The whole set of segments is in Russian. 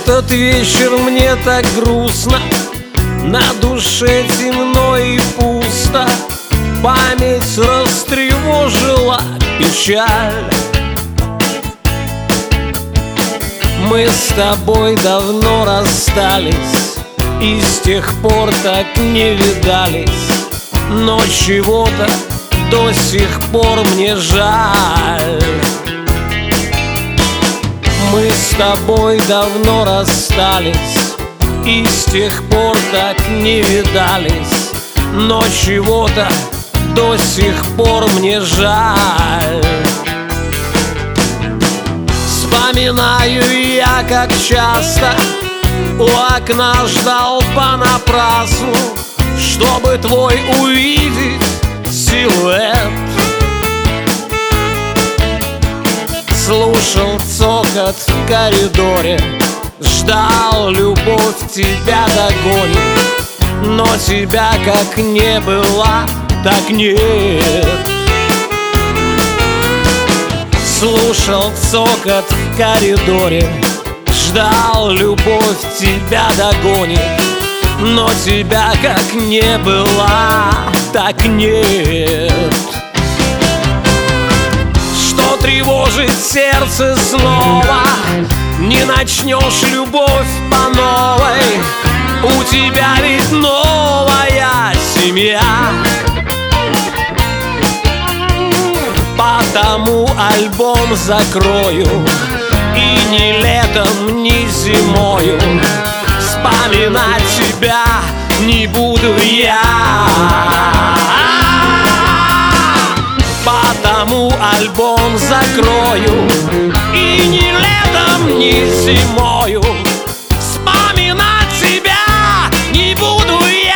этот вечер мне так грустно, на душе темно и пусто. Память растревожила печаль. Мы с тобой давно расстались, и с тех пор так не видались. Но чего-то до сих пор мне жаль. Мы с тобой давно расстались, и с тех пор так не видались. Но чего-то до сих пор мне жаль. Вспоминаю я, как часто у окна ждал понапрасну, чтобы твой увидеть силуэт. Слушал цокот в коридоре, ждал, любовь тебя догонит. Но тебя как не было, так нет. Слушал цокот в коридоре, ждал, любовь тебя догонит. Но тебя как не было, так нет. Что тревожит сердце снова? Не начнешь любовь по новой. У тебя ведь новая семья. Потому альбом закрою, и ни летом, ни зимою вспоминать тебя не буду я. Потому альбом закрою, и ни летом, ни зимою вспоминать тебя не буду я.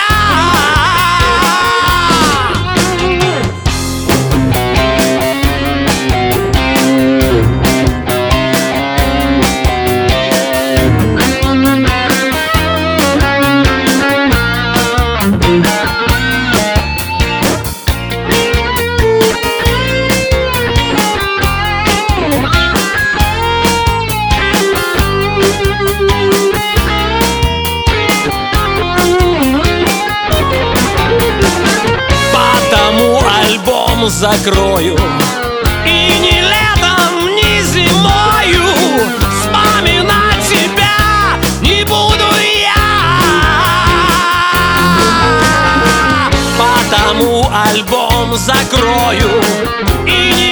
Закрою, и ни летом, ни зимою вспоминать тебя не буду я. Потому альбом закрою, и ни